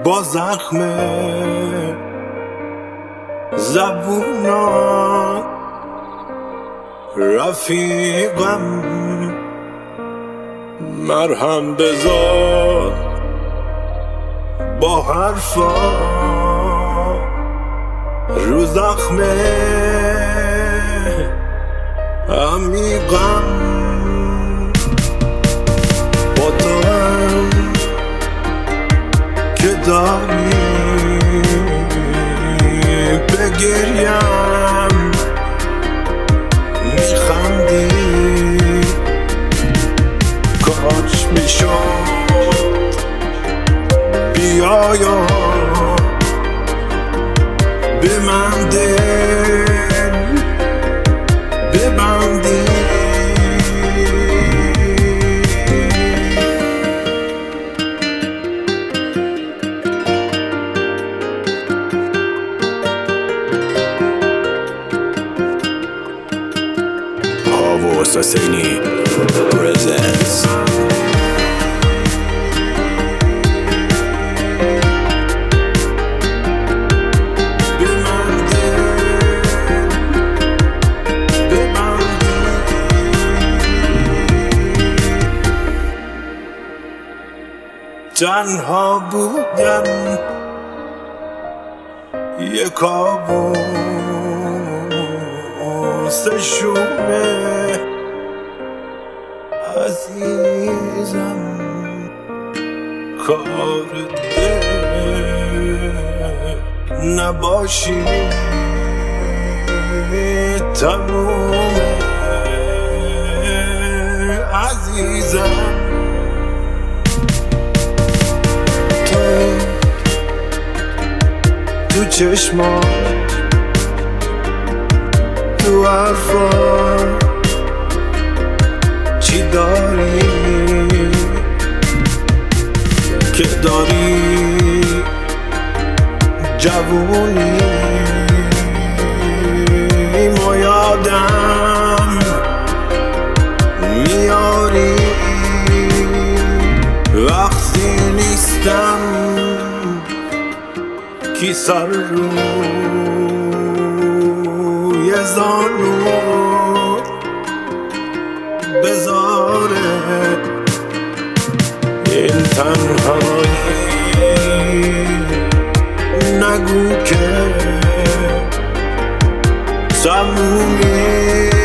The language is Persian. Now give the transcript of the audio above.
با زخم زبونات رفیقم مرهم بذار با حرفا رو زخم عمیقم با تو هم که داری بگریم میخندی کاش میشد بیایا به من دل ببندی Havos Hosseini presents تنها بودن یک کابوس شومه عزیزم کار دل نباشی تمومه عزیزم تو چشمات تو حرفات چی داری که داری جوونی ما یادم میاری وقتی نیستم کی سر روی زانو بذاره این تنهایی نگو که تمومی